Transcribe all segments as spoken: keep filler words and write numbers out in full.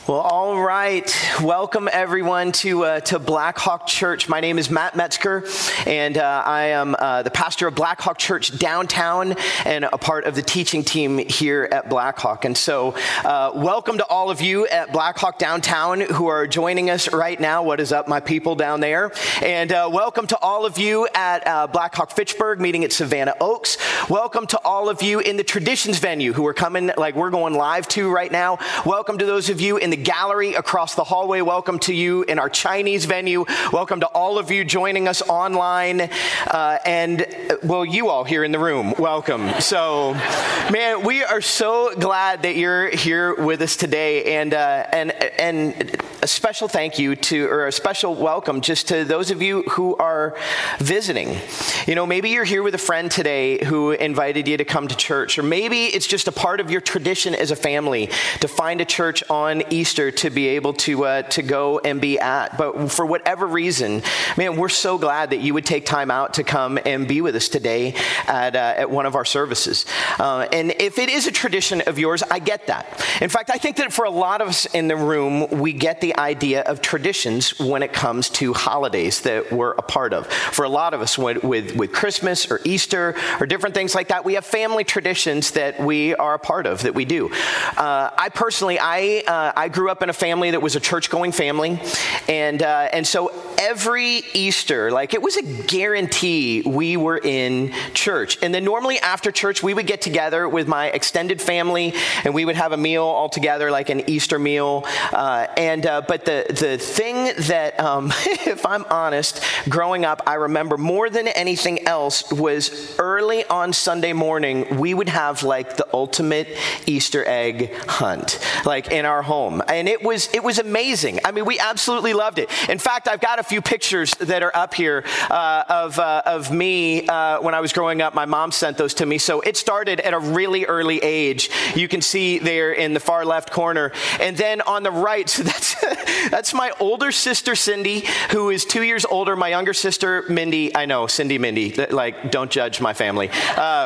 Well, all right. Welcome, everyone, to uh, to Blackhawk Church. My name is Matt Metzger, and uh, I am uh, the pastor of Blackhawk Church downtown and a part of the teaching team here at Blackhawk. And so uh, welcome to all of you at Blackhawk downtown who are joining us right now. What is up, my people down there? And uh, welcome to all of you at uh, Blackhawk Fitchburg, meeting at Savannah Oaks. Welcome to all of you in the Traditions venue who are coming, like we're going live to right now. Welcome to those of you in the gallery across the hallway. Welcome to you in our Chinese venue. Welcome to all of you joining us online. Uh, and, well, you all here in the room, welcome. So, man, we are so glad that you're here with us today. And, uh, and, and a special thank you to, or a special welcome just to those of you who are visiting. You know, maybe you're here with a friend today who invited you to come to church, or maybe it's just a part of your tradition as a family to find a church on Easter to be able to uh, to go and be at. But for whatever reason, man, we're so glad that you would take time out to come and be with us today at uh, at one of our services. Uh, and if it is a tradition of yours, I get that. In fact, I think that for a lot of us in the room, we get the idea of traditions when it comes to holidays that we're a part of. For a lot of us, with with, with Christmas or Easter or different things like that, we have family traditions that we are a part of, that we do. Uh, I personally, I uh, I grew up in a family that was a church-going family, and uh, and so every Easter, like it was a guarantee we were in church. And then normally after church, we would get together with my extended family, and we would have a meal all together, like an Easter meal. Uh, and uh, but the the thing that, um, if I'm honest, growing up, I remember more than anything else was early on Sunday morning, we would have like the ultimate Easter egg hunt, like in our home. And it was it was amazing. I mean, we absolutely loved it. In fact, I've got a few pictures that are up here uh, of uh, of me uh, when I was growing up. My mom sent those to me. So it started at a really early age. You can see there in the far left corner. And then on the right, so that's that's my older sister, Cindy, who is two years older. My younger sister, Mindy. I know, Cindy, Mindy. Like, don't judge my family. Uh,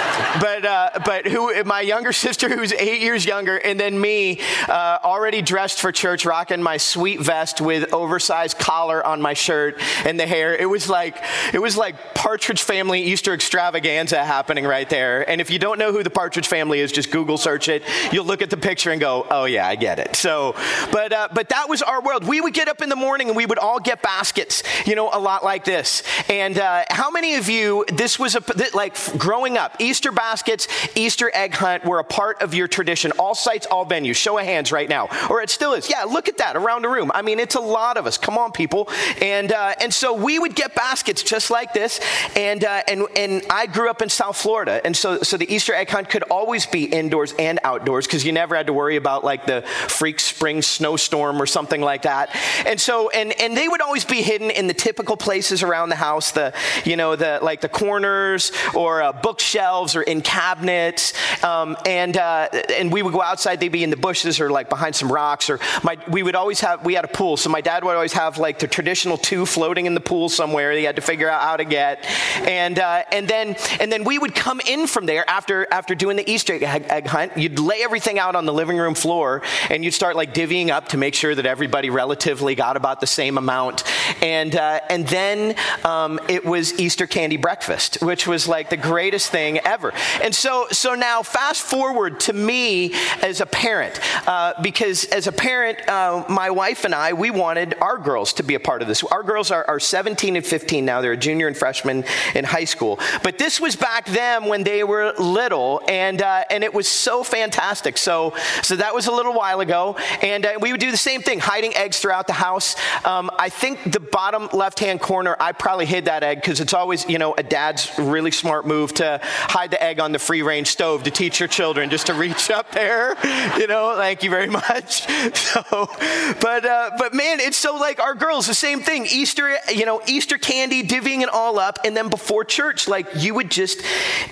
but uh, but who? My younger sister, who's eight years younger, and then me, uh, already dressed for church, rocking my sweet vest with oversized collar on my shirt and the hair. It was like it was like Partridge Family Easter extravaganza happening right there. And if you don't know who the Partridge Family is, just Google search it. You'll look at the picture and go, "Oh yeah, I get it." So, but uh, but that was our world. We would get up in the morning and we would all get baskets, you know, a lot like this. And uh, how many of you? This was a like growing up. Easter baskets, Easter egg hunt were a part of your tradition. All sites, all venues. Show of hands right now. Or it still is. Yeah, look at that around the room. I mean, it's a lot of us. Come on, people. And uh, and so we would get baskets just like this. And uh, and and I grew up in South Florida, and so so the Easter egg hunt could always be indoors and outdoors because you never had to worry about like the freak spring snowstorm or something like that. And so and and they would always be hidden in the typical places around the house, the you know the like the corners or uh, bookshelves or in cabinets. Um, and uh, and we would go outside. They'd be in the bushes or like behind some rocks. Or my we would always have we had a pool, so my dad would always have like the traditional two floating in the pool somewhere. He had to figure out how to get. And uh, and then and then we would come in from there after after doing the Easter egg, egg hunt. You'd lay everything out on the living room floor, and you'd start like divvying up to make sure that everybody relatively got about the same amount. And uh, and then um, it was Easter candy breakfast, which was like the greatest thing ever. And so so now fast forward to me as a parent, uh, because as a parent, uh, my wife and I, we wanted our girls to be a part of this. Our girls are, are seventeen and fifteen now. They're a junior and freshman in high school. But this was back then when they were little, and uh, and it was so fantastic. So so that was a little while ago, and uh, we would do the same thing, hiding eggs throughout the house. Um, I think the bottom left-hand corner, I probably hid that egg because it's always, you know, a dad's really smart move to hide the egg on the free-range stove to teach your children just to reach up there, you know, thank you very much. So, but uh, but man, it's so like our girls, the same thing, Easter, you know, Easter candy, divvying it all up, and then before church, like you would just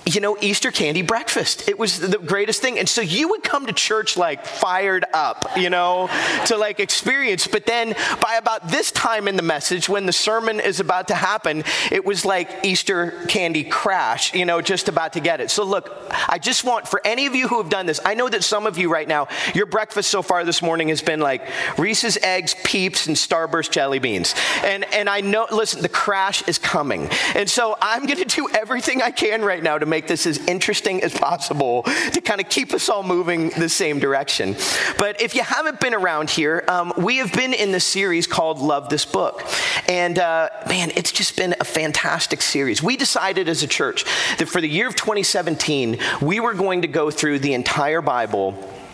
you know, Easter candy breakfast. It was the greatest thing. And so you would come to church like fired up, you know, to like experience. But then by about this time in the message, when the sermon is about to happen, it was like Easter candy crash, you know, just about to get it. So look, I just want, for any of you who have done this, I know that some of you right now, your breakfast so far this morning has been like Reese's Eggs, Peeps, and Starburst jelly beans. And, and I know, listen, the crash is coming. And so I'm going to do everything I can right now to make this as interesting as possible to kind of keep us all moving the same direction. But if you haven't been around here, um, we have been in this series called Love This Book. And uh, man, it's just been a fantastic series. We decided as a church that for the year of twenty seventeen, we were going to go through the entire Bible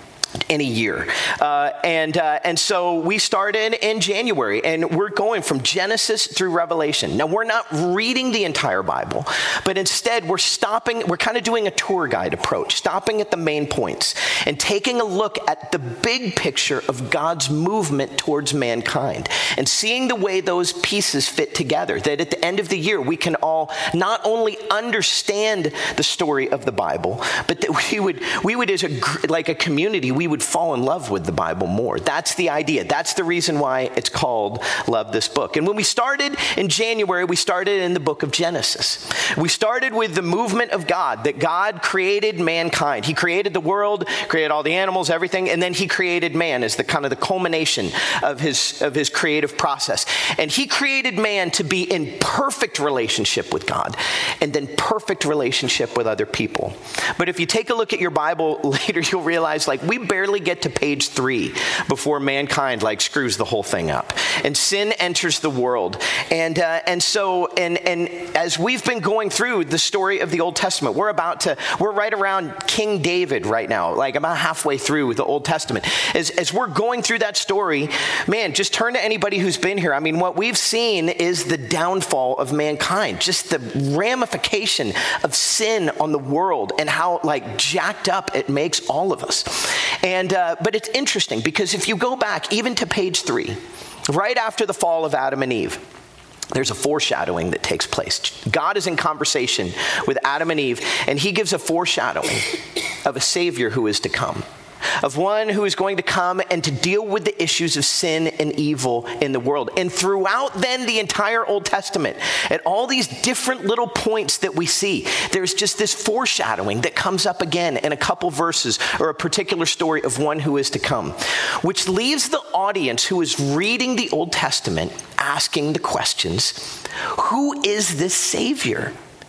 in a year. Uh, and uh, and so we started in January, and we're going from Genesis through Revelation. Now, we're not reading the entire Bible, but instead we're stopping, we're kind of doing a tour guide approach, stopping at the main points and taking a look at the big picture of God's movement towards mankind and seeing the way those pieces fit together, that at the end of the year, we can all not only understand the story of the Bible, but that we would, we would as a, like a community, we we would fall in love with the Bible more. That's the idea. That's the reason why it's called Love This Book. And when we started in January, we started in the book of Genesis. We started with the movement of God, that God created mankind. He created the world, created all the animals, everything, and then he created man as the kind of the culmination of his, of his creative process. And he created man to be in perfect relationship with God and then perfect relationship with other people. But if you take a look at your Bible later, you'll realize like we barely get to page three before mankind like screws the whole thing up and sin enters the world. And uh, and so and and as we've been going through the story of the Old Testament, we're about to we're right around King David right now, like about halfway through the Old Testament. As as we're going through that story, man, just turn to anybody who's been here. I mean, what we've seen is the downfall of mankind, just the ramification of sin on the world and how like jacked up it makes all of us. And uh, but it's interesting because if you go back even to page three, right after the fall of Adam and Eve, there's a foreshadowing that takes place. God is in conversation with Adam and Eve, and he gives a foreshadowing of a Savior who is to come, of one who is going to come and to deal with the issues of sin and evil in the world. And throughout then the entire Old Testament, at all these different little points that we see, there's just this foreshadowing that comes up again in a couple verses or a particular story of one who is to come, which leaves the audience who is reading the Old Testament asking the questions, who is this Savior?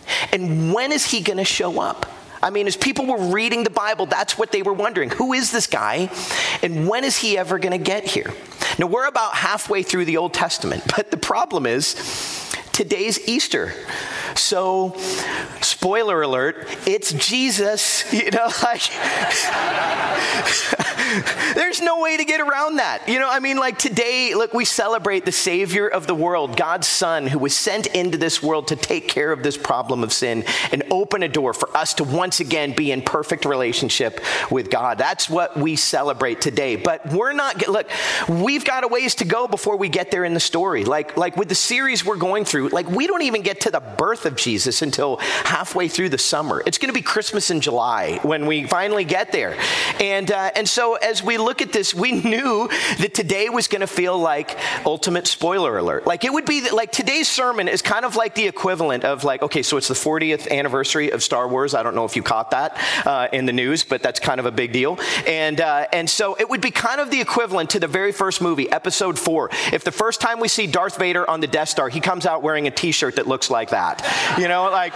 And when is he going to show up? I mean, as people were reading the Bible, that's what they were wondering. Who is this guy? And when is he ever going to get here? Now, we're about halfway through the Old Testament, but the problem is today's Easter. So, spoiler alert, it's Jesus, you know, like, there's no way to get around that. You know, I mean, like today, look, we celebrate the Savior of the world, God's Son, who was sent into this world to take care of this problem of sin and open a door for us to once again be in perfect relationship with God. That's what we celebrate today. But we're not, look, we've got a ways to go before we get there in the story. Like, like with the series we're going through, like we don't even get to the birth of Jesus until halfway through the summer. It's going to be Christmas in July when we finally get there. And uh, and so as we look at this, we knew that today was going to feel like ultimate spoiler alert. Like it would be that, like today's sermon is kind of like the equivalent of like, okay, so it's the fortieth anniversary of Star Wars. I don't know if you caught that uh, in the news, but that's kind of a big deal. And uh, and so it would be kind of the equivalent to the very first movie, Episode Four. If the first time we see Darth Vader on the Death Star, he comes out wearing a T-shirt that looks like that. You know, like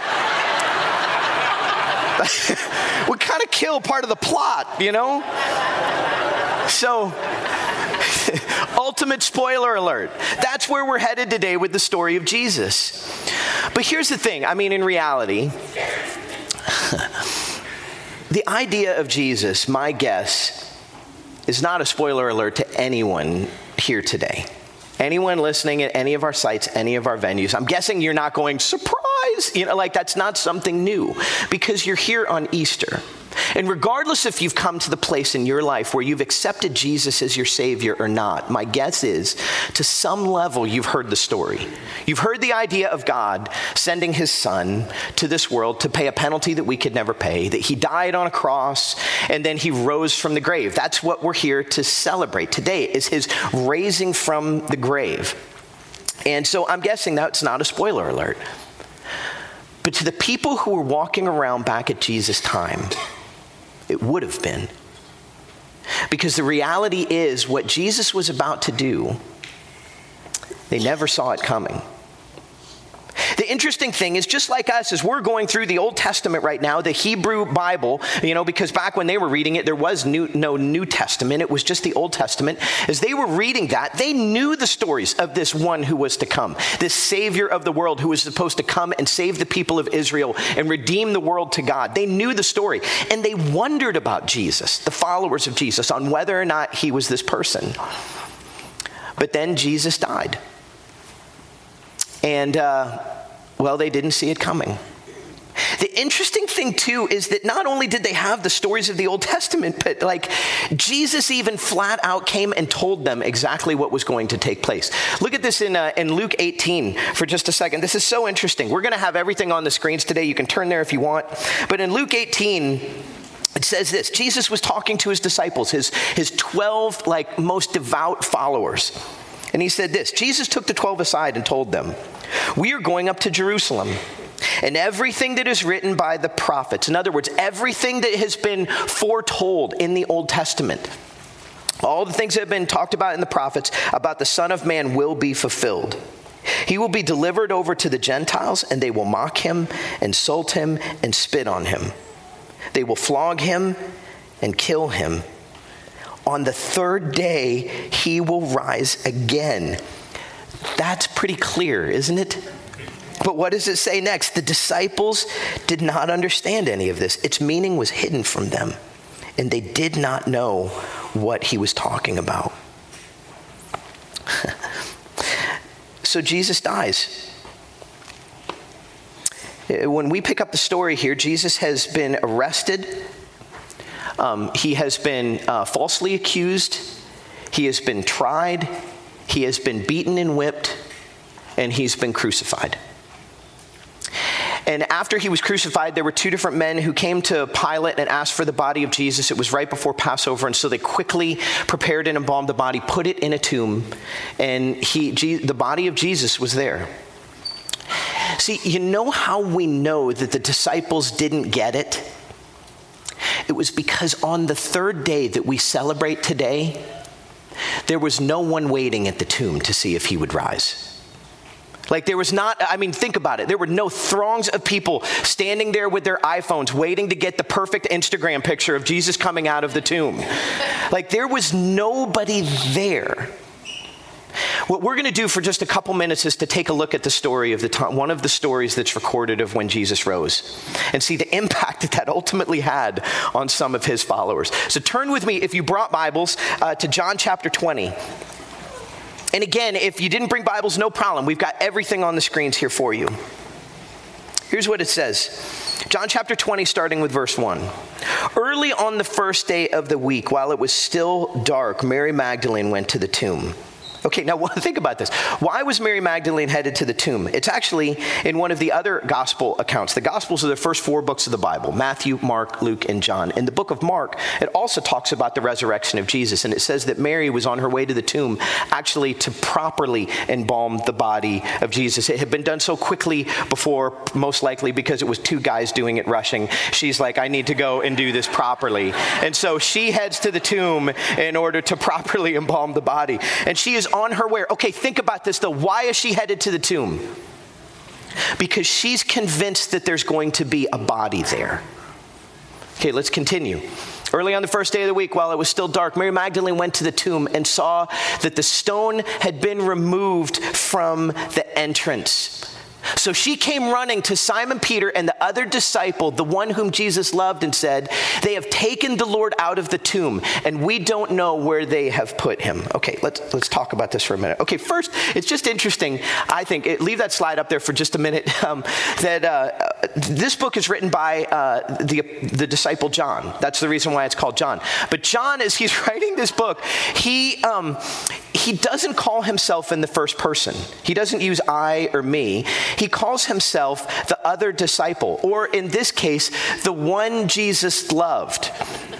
would kind of kill part of the plot, you know? So, ultimate spoiler alert. That's where we're headed today with the story of Jesus. But here's the thing. I mean, in reality, the idea of Jesus, my guess, is not a spoiler alert to anyone here today. Anyone listening at any of our sites, any of our venues, I'm guessing you're not going, surprise! You know, like that's not something new because you're here on Easter. And regardless if you've come to the place in your life where you've accepted Jesus as your Savior or not, my guess is, to some level, you've heard the story. You've heard the idea of God sending his son to this world to pay a penalty that we could never pay, that he died on a cross, and then he rose from the grave. That's what we're here to celebrate today, is his raising from the grave. And so I'm guessing that's not a spoiler alert. But to the people who were walking around back at Jesus' time, it would have been. Because the reality is, what Jesus was about to do, they never saw it coming. The interesting thing is, just like us, as we're going through the Old Testament right now, the Hebrew Bible, you know, because back when they were reading it, there was new, no New Testament. It was just the Old Testament. As they were reading that, they knew the stories of this one who was to come, this Savior of the world who was supposed to come and save the people of Israel and redeem the world to God. They knew the story, and they wondered about Jesus, the followers of Jesus, on whether or not he was this person. But then Jesus died. And, uh, well, they didn't see it coming. The interesting thing, too, is that not only did they have the stories of the Old Testament, but like Jesus even flat out came and told them exactly what was going to take place. Look at this in, uh, in Luke eighteen for just a second. This is so interesting. We're going to have everything on the screens today. You can turn there if you want. But in Luke eighteen, it says this: Jesus was talking to his disciples, his, his twelve like most devout followers. And he said this: Jesus took the twelve aside and told them, "We are going up to Jerusalem, and everything that is written by the prophets," in other words, everything that has been foretold in the Old Testament, all the things that have been talked about in the prophets about the Son of Man will be fulfilled. He will be delivered over to the Gentiles, and they will mock him, insult him, and spit on him. They will flog him and kill him. On the third day, he will rise again. That's pretty clear, isn't it? But what does it say next? The disciples did not understand any of this. Its meaning was hidden from them, and they did not know what he was talking about. So Jesus dies. When we pick up the story here, Jesus has been arrested. Um, he has been uh, falsely accused. He has been tried. He has been beaten and whipped. And he's been crucified. And after he was crucified, there were two different men who came to Pilate and asked for the body of Jesus. It was right before Passover, and so they quickly prepared and embalmed the body, put it in a tomb, and he, the body of Jesus was there. See, you know how we know that the disciples didn't get it? It was because on the third day that we celebrate today, there was no one waiting at the tomb to see if he would rise. Like there was not, I mean, think about it. There were no throngs of people standing there with their iPhones waiting to get the perfect Instagram picture of Jesus coming out of the tomb. Like there was nobody there. What we're going to do for just a couple minutes is to take a look at the story of the time, one of the stories that's recorded of when Jesus rose, and see the impact that that ultimately had on some of his followers. So turn with me, if you brought Bibles, uh, to John chapter twenty. And again, if you didn't bring Bibles, no problem. We've got everything on the screens here for you. Here's what it says. John chapter twenty, starting with verse one. Early on the first day of the week, while it was still dark, Mary Magdalene went to the tomb. Okay, now think about this. Why was Mary Magdalene headed to the tomb? It's actually in one of the other gospel accounts. The Gospels are the first four books of the Bible: Matthew, Mark, Luke, and John. In the book of Mark, it also talks about the resurrection of Jesus, and it says that Mary was on her way to the tomb actually to properly embalm the body of Jesus. It had been done so quickly before, most likely because it was two guys doing it rushing. She's like, I need to go and do this properly. And so she heads to the tomb in order to properly embalm the body. And she is on her way. Okay, think about this though. Why is she headed to the tomb? Because she's convinced that there's going to be a body there. Okay, let's continue. Early on the first day of the week, while it was still dark, Mary Magdalene went to the tomb and saw that the stone had been removed from the entrance. So she came running to Simon Peter and the other disciple, the one whom Jesus loved, and said, "They have taken the Lord out of the tomb, and we don't know where they have put him." Okay, let's let's talk about this for a minute. Okay, first, it's just interesting, I think, it, leave that slide up there for just a minute, um, that uh, this book is written by uh, the, the disciple John. That's the reason why it's called John. But John, as he's writing this book, he um, he doesn't call himself in the first person. He doesn't use I or me. He calls himself the other disciple, or in this case, the one Jesus loved.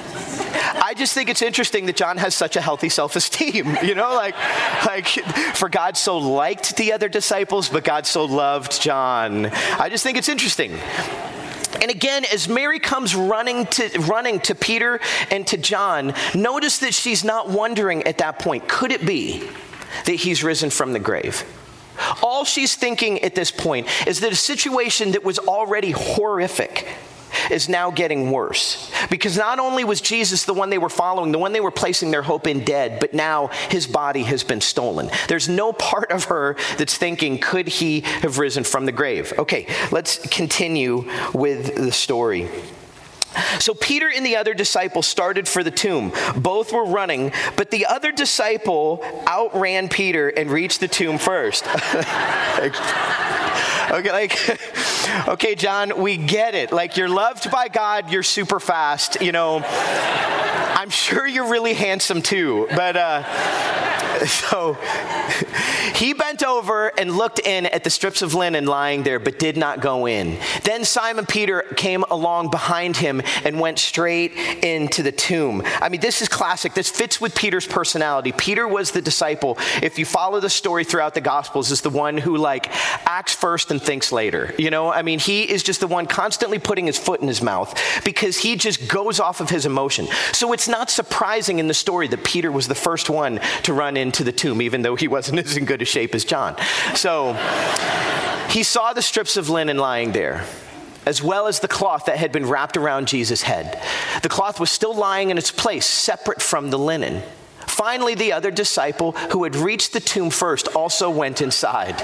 I just think it's interesting that John has such a healthy self-esteem, you know, like, like for God so liked the other disciples, but God so loved John. I just think it's interesting. And again, as Mary comes running to running to Peter and to John, notice that she's not wondering at that point, could it be that he's risen from the grave? All she's thinking at this point is that a situation that was already horrific is now getting worse. Because not only was Jesus the one they were following, the one they were placing their hope in, dead, but now his body has been stolen. There's no part of her that's thinking, could he have risen from the grave? Okay, let's continue with the story. So Peter and the other disciple started for the tomb. Both were running, but the other disciple outran Peter and reached the tomb first. like, okay, like, okay, John, we get it. Like, you're loved by God, you're super fast, you know. I'm sure you're really handsome too, but uh, so he bent over and looked in at the strips of linen lying there, but did not go in. Then Simon Peter came along behind him and went straight into the tomb. I mean, this is classic. This fits with Peter's personality. Peter was the disciple. If you follow the story throughout the Gospels, is the one who like acts first and thinks later. You know, I mean, he is just the one constantly putting his foot in his mouth because he just goes off of his emotion. So it's not surprising in the story that Peter was the first one to run into the tomb, even though he wasn't as in good a shape as John. So he saw the strips of linen lying there, as well as the cloth that had been wrapped around Jesus' head. The cloth was still lying in its place, separate from the linen. Finally, the other disciple, who had reached the tomb first, also went inside.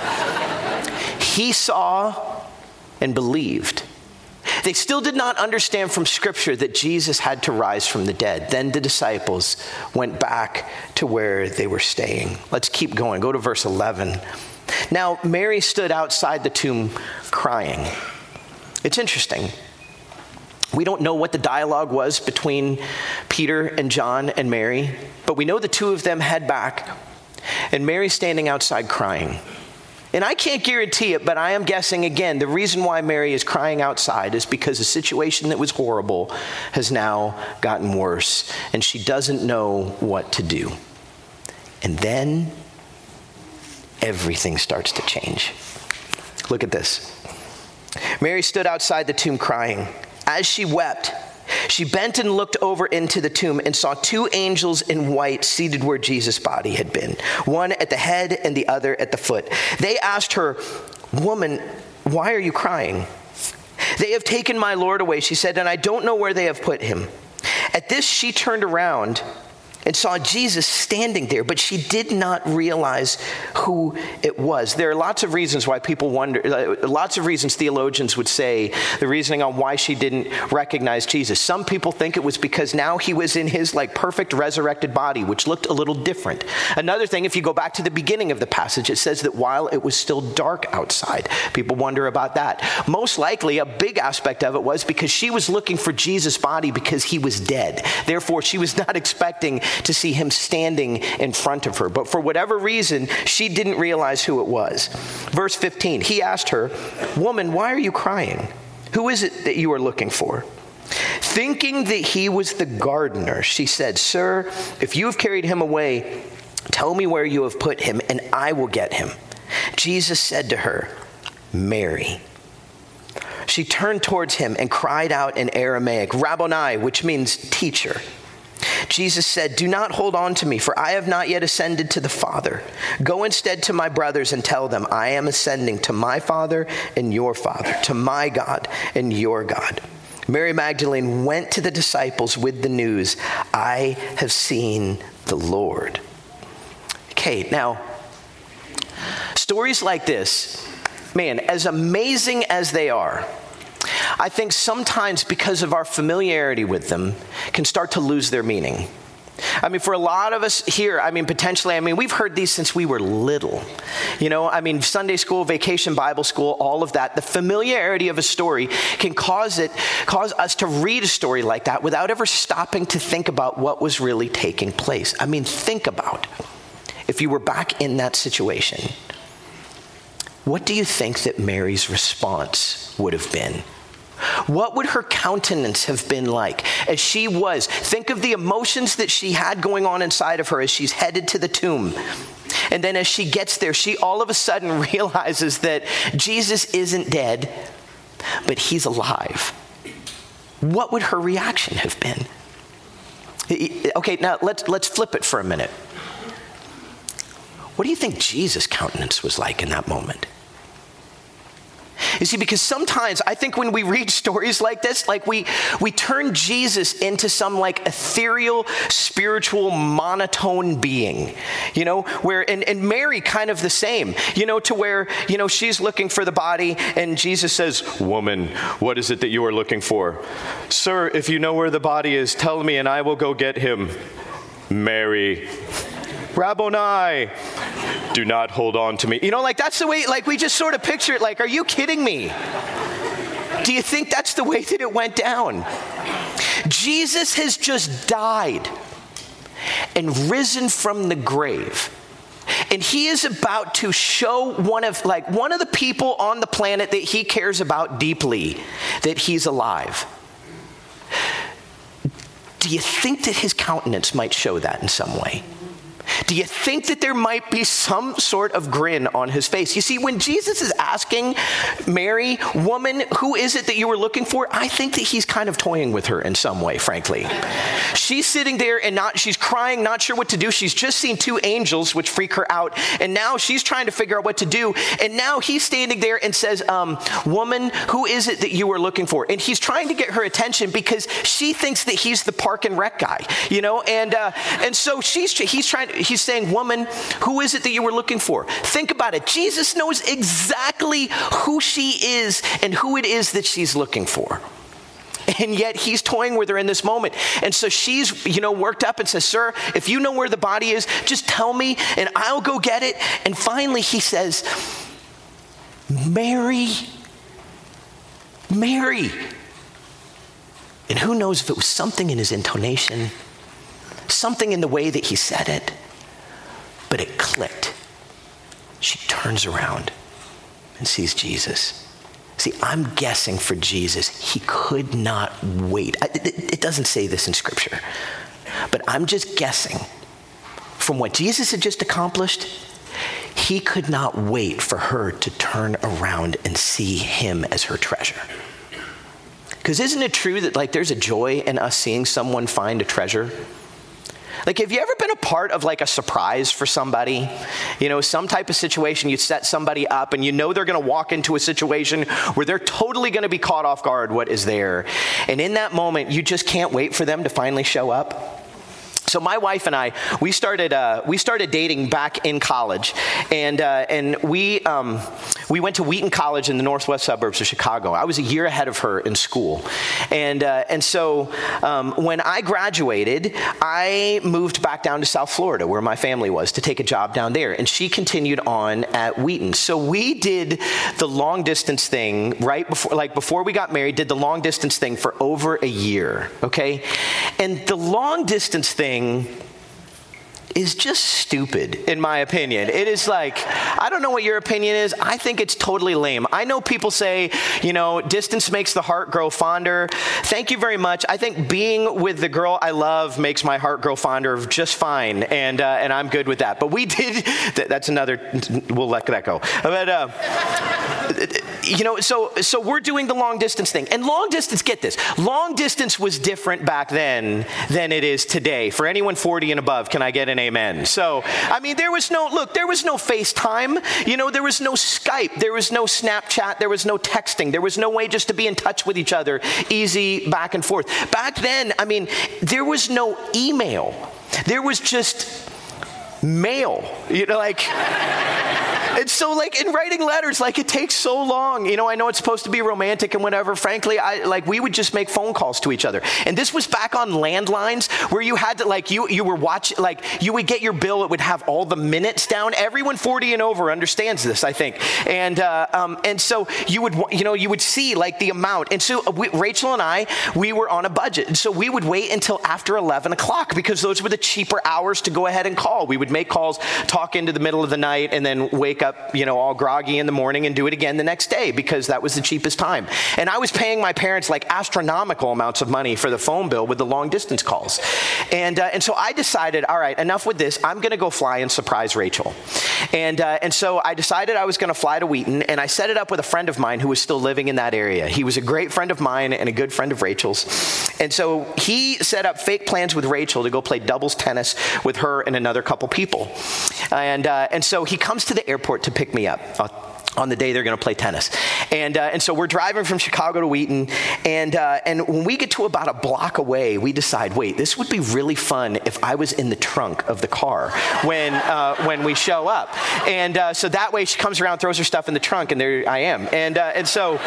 He saw and believed. They still did not understand from Scripture that Jesus had to rise from the dead. Then the disciples went back to where they were staying. Let's keep going. Go to verse eleven. Now, Mary stood outside the tomb crying. It's interesting. We don't know what the dialogue was between Peter and John and Mary, but we know the two of them head back, and Mary's standing outside crying. And I can't guarantee it, but I am guessing, again, the reason why Mary is crying outside is because the situation that was horrible has now gotten worse, and she doesn't know what to do. And then everything starts to change. Look at this. Mary stood outside the tomb crying. As she wept, she bent and looked over into the tomb and saw two angels in white seated where Jesus' body had been, one at the head and the other at the foot. They asked her, "Woman, why are you crying?" "They have taken my Lord away," she said, "and I don't know where they have put him." At this, she turned around and saw Jesus standing there, but she did not realize who it was. There are lots of reasons why people wonder, lots of reasons theologians would say the reasoning on why she didn't recognize Jesus. Some people think it was because now he was in his like perfect resurrected body, which looked a little different. Another thing, if you go back to the beginning of the passage, it says that while it was still dark outside, people wonder about that. Most likely, a big aspect of it was because she was looking for Jesus' body because he was dead. Therefore, she was not expecting to see him standing in front of her. But for whatever reason, she didn't realize who it was. Verse fifteen, he asked her, "Woman, why are you crying? Who is it that you are looking for?" Thinking that he was the gardener, she said, "Sir, if you have carried him away, tell me where you have put him, and I will get him." Jesus said to her, "Mary." She turned towards him and cried out in Aramaic, "Rabboni," which means teacher. Jesus said, "Do not hold on to me, for I have not yet ascended to the Father. Go instead to my brothers and tell them, I am ascending to my Father and your Father, to my God and your God." Mary Magdalene went to the disciples with the news, "I have seen the Lord." Okay, now, stories like this man, as amazing as they are, I think sometimes because of our familiarity with them can start to lose their meaning. I mean, for a lot of us here, I mean, potentially, I mean, we've heard these since we were little. You know, I mean, Sunday school, vacation Bible school, all of that. The familiarity of a story can cause it, cause us to read a story like that without ever stopping to think about what was really taking place. I mean, think about if you were back in that situation. What do you think that Mary's response would have been? What would her countenance have been like as she was? Think of the emotions that she had going on inside of her as she's headed to the tomb. And then as she gets there, she all of a sudden realizes that Jesus isn't dead, but he's alive. What would her reaction have been? Okay, now let's let's flip it for a minute. What do you think Jesus' countenance was like in that moment? You see, because sometimes I think when we read stories like this, like we we turn Jesus into some like ethereal, spiritual, monotone being, you know, where, and, and Mary kind of the same, you know, to where, you know, she's looking for the body and Jesus says, "Woman, what is it that you are looking for? Sir, if you know where the body is, tell me and I will go get him." Mary. Rabboni, do not hold on to me. You know, like that's the way, like we just sort of picture it like, are you kidding me? Do you think that's the way that it went down? Jesus has just died and risen from the grave. And he is about to show one of like one of the people on the planet that he cares about deeply that he's alive. Do you think that his countenance might show that in some way? Do you think that there might be some sort of grin on his face? You see, when Jesus is asking Mary, "Woman, who is it that you were looking for?" I think that he's kind of toying with her in some way, frankly. She's sitting there and not, she's crying, not sure what to do. She's just seen two angels, which freak her out. And now she's trying to figure out what to do. And now he's standing there and says, um, "Woman, who is it that you were looking for?" And he's trying to get her attention because she thinks that he's the park and rec guy, you know? And, uh, and so she's, he's trying to, He's saying, "Woman, who is it that you were looking for?" Think about it. Jesus knows exactly who she is and who it is that she's looking for. And yet he's toying with her in this moment. And so she's, you know, worked up and says, "Sir, if you know where the body is, just tell me and I'll go get it." And finally he says, "Mary, Mary." And who knows if it was something in his intonation, something in the way that he said it, but it clicked. She turns around and sees Jesus. See, I'm guessing for Jesus, he could not wait. It, it doesn't say this in Scripture, but I'm just guessing from what Jesus had just accomplished, he could not wait for her to turn around and see him as her treasure. Because isn't it true that like there's a joy in us seeing someone find a treasure? Like, have you ever been a part of like a surprise for somebody? You know, some type of situation, you set somebody up and you know they're going to walk into a situation where they're totally going to be caught off guard what is there. And in that moment, you just can't wait for them to finally show up. So my wife and I, we started uh, we started dating back in college, and uh, and we um, we went to Wheaton College in the northwest suburbs of Chicago. I was a year ahead of her in school, and uh, and so um, when I graduated, I moved back down to South Florida where my family was to take a job down there, and she continued on at Wheaton. So we did the long distance thing right before, like before we got married, did the long distance thing for over a year. Okay, and the long distance thing is just stupid, in my opinion. It is like, I don't know what your opinion is. I think it's totally lame. I know people say, you know, distance makes the heart grow fonder. Thank you very much. I think being with the girl I love makes my heart grow fonder just fine, and uh, and I'm good with that. But we did, that's another, we'll let that go. But, uh, you know, so so we're doing the long distance thing. And long distance, get this, long distance was different back then than it is today. For anyone forty and above, can I get an amen? So, I mean, there was no, look, there was no FaceTime. You know, there was no Skype. There was no Snapchat. There was no texting. There was no way just to be in touch with each other, easy back and forth. Back then, I mean, there was no email. There was just mail. You know, like... And so like in writing letters, like it takes so long. You know, I know it's supposed to be romantic and whatever. Frankly, I like we would just make phone calls to each other. And this was back on landlines where you had to like, you you were watching, like you would get your bill. It would have all the minutes down. Everyone forty and over understands this, I think. And uh, um, and so you would, you know, you would see like the amount. And so we, Rachel and I, we were on a budget. And so we would wait until after eleven o'clock because those were the cheaper hours to go ahead and call. We would make calls, talk into the middle of the night, and then wake up, you know, all groggy in the morning and do it again the next day because that was the cheapest time. And I was paying my parents like astronomical amounts of money for the phone bill with the long distance calls. And uh, and so I decided, all right, enough with this. I'm going to go fly and surprise Rachel. And uh, and so I decided I was going to fly to Wheaton, and I set it up with a friend of mine who was still living in that area. He was a great friend of mine and a good friend of Rachel's. And so he set up fake plans with Rachel to go play doubles tennis with her and another couple people. And uh, and so he comes to the airport to pick me up uh, on the day they're going to play tennis. And uh, and so we're driving from Chicago to Wheaton, and uh, and when we get to about a block away, we decide, wait, this would be really fun if I was in the trunk of the car when uh, when we show up. And uh, so that way she comes around, throws her stuff in the trunk, and there I am. And uh, and so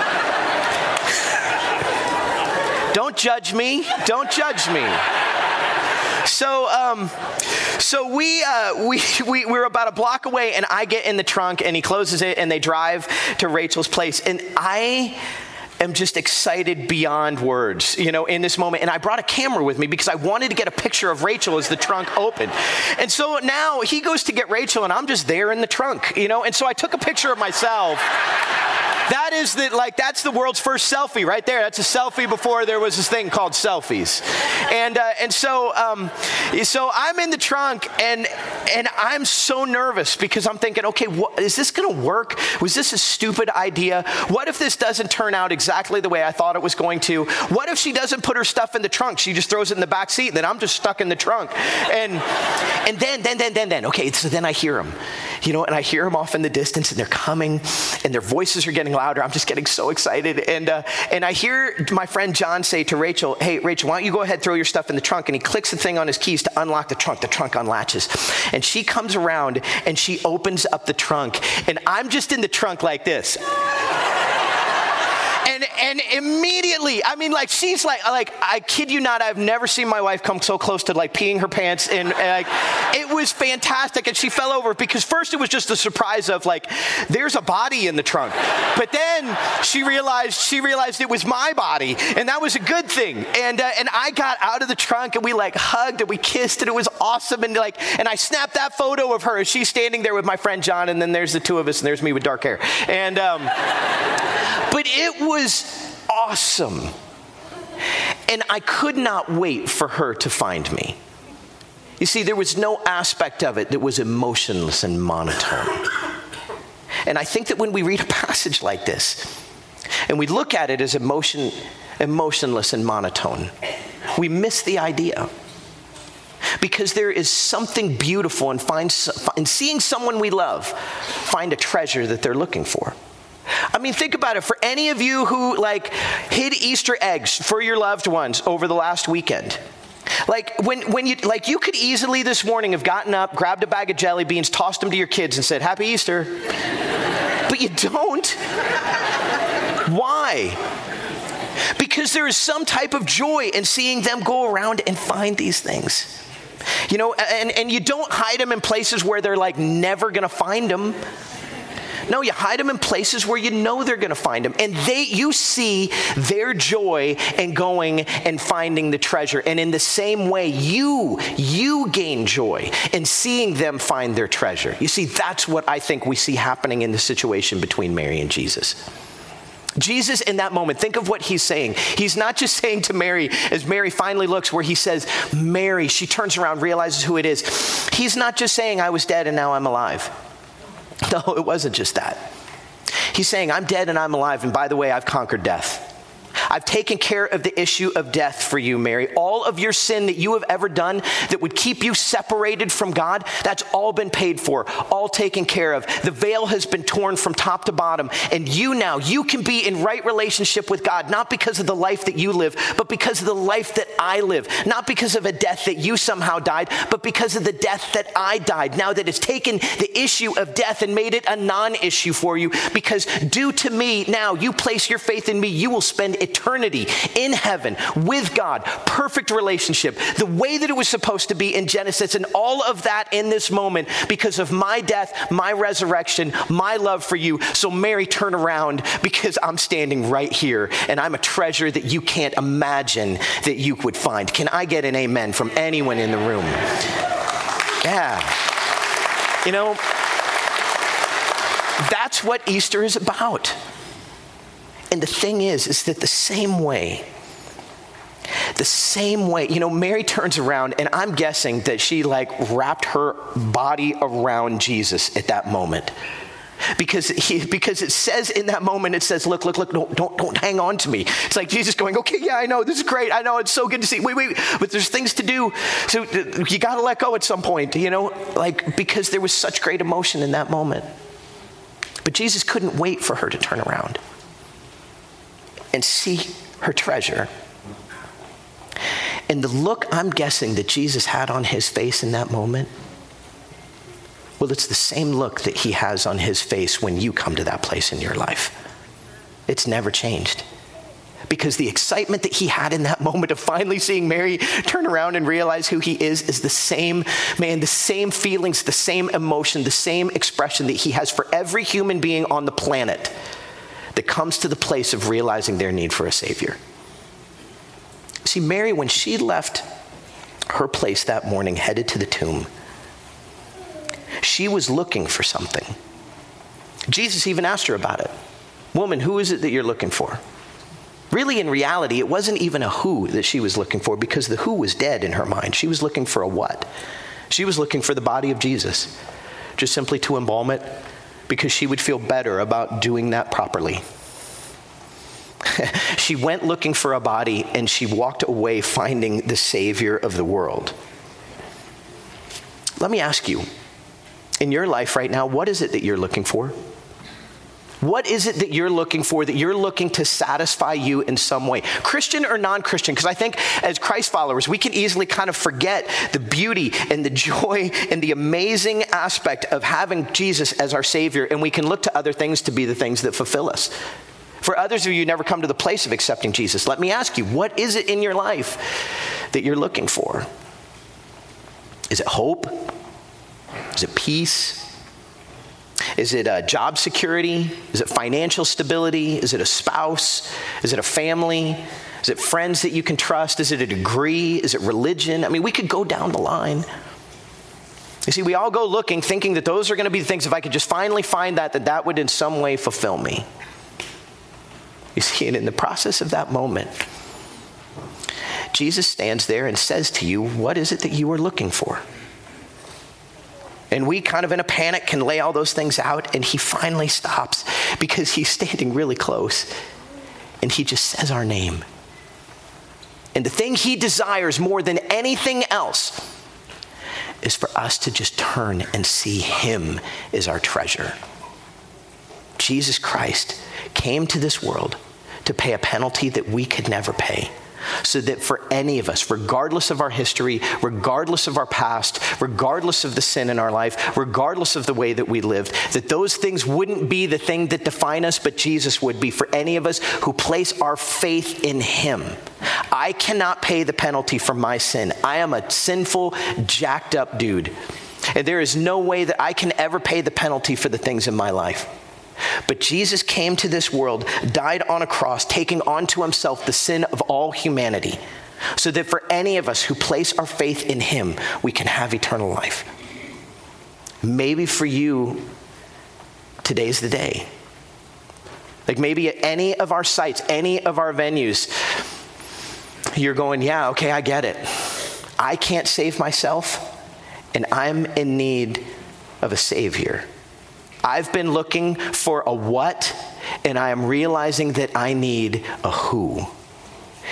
don't judge me. Don't judge me. So, um, so we, uh, we, we, we're about a block away, and I get in the trunk, and he closes it, and they drive to Rachel's place. And I am just excited beyond words, you know, in this moment. And I brought a camera with me because I wanted to get a picture of Rachel as the trunk opened. And so now he goes to get Rachel, and I'm just there in the trunk, you know. And so I took a picture of myself. That is the, like, that's the world's first selfie right there. That's a selfie before there was this thing called selfies. And, uh, and so, um, so I'm in the trunk, and, and I'm so nervous because I'm thinking, okay, what, is this going to work? Was this a stupid idea? What if this doesn't turn out exactly the way I thought it was going to? What if she doesn't put her stuff in the trunk? She just throws it in the back seat, and then I'm just stuck in the trunk. And, and then, then, then, then, then, okay, so then I hear them, you know, and I hear them off in the distance, and they're coming, and their voices are getting louder. I'm just getting so excited. And uh, and I hear my friend John say to Rachel, hey, Rachel, why don't you go ahead and throw your stuff in the trunk? And he clicks the thing on his keys to unlock the trunk. The trunk unlatches. And she comes around, and she opens up the trunk. And I'm just in the trunk like this. And, and immediately, I mean, like, she's like, like, I kid you not, I've never seen my wife come so close to, like, peeing her pants. And, and like, it was fantastic. And she fell over because first it was just a surprise of, like, there's a body in the trunk. But then she realized, she realized it was my body. And that was a good thing. And, uh, and I got out of the trunk, and we, like, hugged, and we kissed, and it was awesome. And, like, and I snapped that photo of her, and she's standing there with my friend John, and then there's the two of us, and there's me with dark hair. And, um, but it was awesome. And I could not wait for her to find me. You see, there was no aspect of it that was emotionless and monotone. And I think that when we read a passage like this, and we look at it as emotion, emotionless and monotone, we miss the idea. Because there is something beautiful in, find, in seeing someone we love find a treasure that they're looking for. I mean, think about it. For any of you who, like, hid Easter eggs for your loved ones over the last weekend, like, when, when you, like, you could easily this morning have gotten up, grabbed a bag of jelly beans, tossed them to your kids, and said, Happy Easter. But you don't. Why? Because there is some type of joy in seeing them go around and find these things. You know, and, and you don't hide them in places where they're, like, never going to find them. No, you hide them in places where you know they're going to find them. And they, you see their joy in going and finding the treasure. And in the same way, you, you gain joy in seeing them find their treasure. You see, that's what I think we see happening in the situation between Mary and Jesus. Jesus, in that moment, think of what he's saying. He's not just saying to Mary, as Mary finally looks where he says, Mary, she turns around, realizes who it is. He's not just saying, I was dead and now I'm alive. No, it wasn't just that. He's saying, I'm dead and I'm alive, and by the way, I've conquered death. I've taken care of the issue of death for you, Mary. All of your sin that you have ever done that would keep you separated from God, that's all been paid for, all taken care of. The veil has been torn from top to bottom. And you now, you can be in right relationship with God, not because of the life that you live, but because of the life that I live. Not because of a death that you somehow died, but because of the death that I died. Now that it's taken the issue of death and made it a non-issue for you, because due to me, now you place your faith in me, you will spend eternity in heaven with God, perfect relationship, the way that it was supposed to be in Genesis, and all of that in this moment because of my death, my resurrection, my love for you. So Mary, turn around, because I'm standing right here and I'm a treasure that you can't imagine that you would find. Can I get an amen from anyone in the room? Yeah. You know, that's what Easter is about. And the thing is, is that the same way, the same way, you know, Mary turns around, and I'm guessing that she like wrapped her body around Jesus at that moment. Because he, because it says in that moment, it says, look, look, look, don't, don't, don't hang on to me. It's like Jesus going, okay, yeah, I know, this is great. I know, it's so good to see. Wait, wait, but there's things to do. So you got to let go at some point, you know, like, because there was such great emotion in that moment. But Jesus couldn't wait for her to turn around and see her treasure. And the look I'm guessing that Jesus had on his face in that moment, well, it's the same look that he has on his face when you come to that place in your life. It's never changed. Because the excitement that he had in that moment of finally seeing Mary turn around and realize who he is is the same, man, the same feelings, the same emotion, the same expression that he has for every human being on the planet that comes to the place of realizing their need for a Savior. See, Mary, when she left her place that morning, headed to the tomb, she was looking for something. Jesus even asked her about it. Woman, who is it that you're looking for? Really, in reality, it wasn't even a who that she was looking for, because the who was dead in her mind. She was looking for a what. She was looking for the body of Jesus, just simply to embalm it, because she would feel better about doing that properly. She went looking for a body, and she walked away finding the Savior of the world. Let me ask you, in your life right now, what is it that you're looking for? What is it that you're looking for, that you're looking to satisfy you in some way? Christian or non-Christian? Because I think as Christ followers, we can easily kind of forget the beauty and the joy and the amazing aspect of having Jesus as our Savior, and we can look to other things to be the things that fulfill us. For others of you who never come to the place of accepting Jesus, let me ask you, what is it in your life that you're looking for? Is it hope? Is it peace? Is it uh, job security? Is it financial stability? Is it a spouse? Is it a family? Is it friends that you can trust? Is it a degree? Is it religion? I mean, we could go down the line. You see, we all go looking, thinking that those are going to be the things, if I could just finally find that, that that would in some way fulfill me. You see, and in the process of that moment, Jesus stands there and says to you, what is it that you are looking for? And we kind of in a panic can lay all those things out, and he finally stops because he's standing really close, and he just says our name. And the thing he desires more than anything else is for us to just turn and see him as our treasure. Jesus Christ came to this world to pay a penalty that we could never pay, so that for any of us, regardless of our history, regardless of our past, regardless of the sin in our life, regardless of the way that we lived, that those things wouldn't be the thing that define us, but Jesus would be for any of us who place our faith in him. I cannot pay the penalty for my sin. I am a sinful, jacked up dude. And there is no way that I can ever pay the penalty for the things in my life. But Jesus came to this world, died on a cross, taking onto himself the sin of all humanity, so that for any of us who place our faith in him, we can have eternal life. Maybe for you, today's the day. Like maybe at any of our sites, any of our venues, you're going, yeah, okay, I get it. I can't save myself, and I'm in need of a Savior. I've been looking for a what, and I am realizing that I need a who.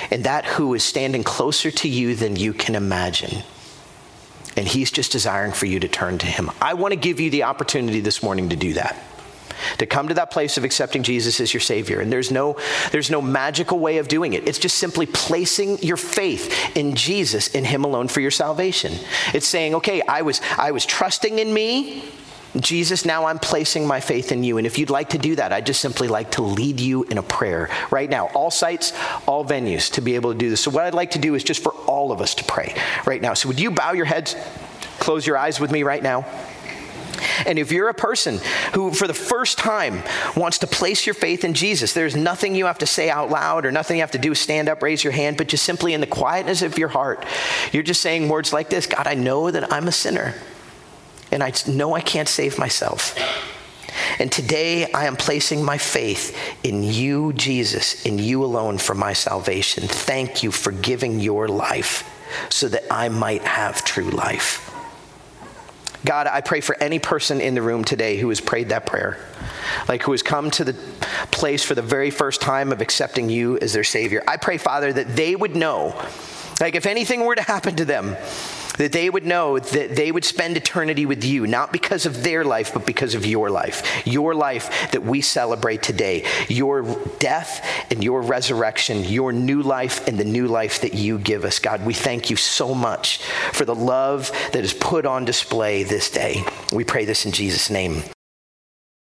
And that who is standing closer to you than you can imagine. And he's just desiring for you to turn to him. I want to give you the opportunity this morning to do that. To come to that place of accepting Jesus as your Savior. And there's no, there's no magical way of doing it. It's just simply placing your faith in Jesus, in him alone for your salvation. It's saying, okay, I was, I was trusting in me, Jesus, now I'm placing my faith in you. And if you'd like to do that, I'd just simply like to lead you in a prayer right now. All sites, all venues to be able to do this. So what I'd like to do is just for all of us to pray right now. So would you bow your heads, close your eyes with me right now? And if you're a person who for the first time wants to place your faith in Jesus, there's nothing you have to say out loud or nothing you have to do, stand up, raise your hand, but just simply in the quietness of your heart, you're just saying words like this: God, I know that I'm a sinner. And I know I can't save myself. And today I am placing my faith in you, Jesus, in you alone for my salvation. Thank you for giving your life so that I might have true life. God, I pray for any person in the room today who has prayed that prayer, like who has come to the place for the very first time of accepting you as their Savior. I pray, Father, that they would know, like if anything were to happen to them, that they would know that they would spend eternity with you, not because of their life, but because of your life. Your life that we celebrate today. Your death and your resurrection, your new life and the new life that you give us. God, we thank you so much for the love that is put on display this day. We pray this in Jesus' name.